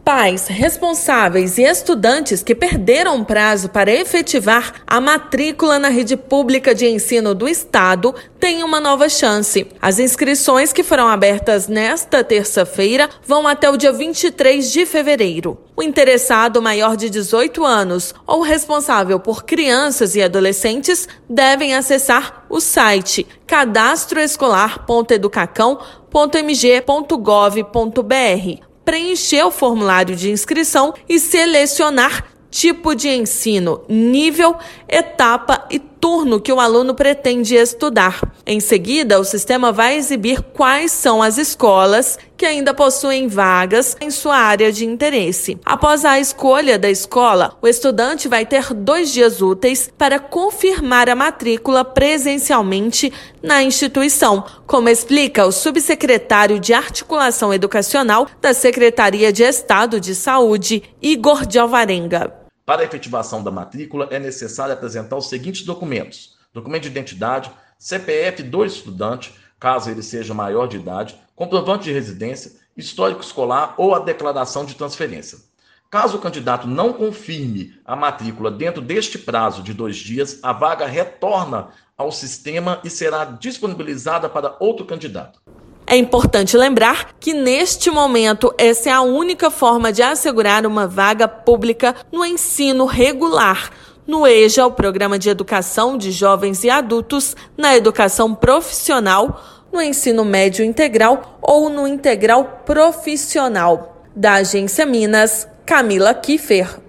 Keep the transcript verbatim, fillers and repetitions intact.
Pais, responsáveis e estudantes que perderam o prazo para efetivar a matrícula na rede pública de ensino do Estado têm uma nova chance. As inscrições que foram abertas nesta terça-feira vão até o dia vinte e três de fevereiro. O interessado maior de dezoito anos ou responsável por crianças e adolescentes devem acessar o site cadastro escolar ponto educacão ponto m g ponto gov ponto b r, preencher o formulário de inscrição e selecionar tipo de ensino, nível, etapa e turno que o aluno pretende estudar. Em seguida, o sistema vai exibir quais são as escolas que ainda possuem vagas em sua área de interesse. Após a escolha da escola, o estudante vai ter dois dias úteis para confirmar a matrícula presencialmente na instituição, como explica o subsecretário de Articulação Educacional da Secretaria de Estado de Saúde, Igor de Alvarenga. Para a efetivação da matrícula, é necessário apresentar os seguintes documentos: documento de identidade, C P F do estudante, caso ele seja maior de idade, comprovante de residência, histórico escolar ou a declaração de transferência. Caso o candidato não confirme a matrícula dentro deste prazo de dois dias, a vaga retorna ao sistema e será disponibilizada para outro candidato. É importante lembrar que, neste momento, essa é a única forma de assegurar uma vaga pública no ensino regular, no EJA, o Programa de Educação de Jovens e Adultos, na educação profissional, no ensino médio integral ou no integral profissional. Da Agência Minas, Camila Kiffer.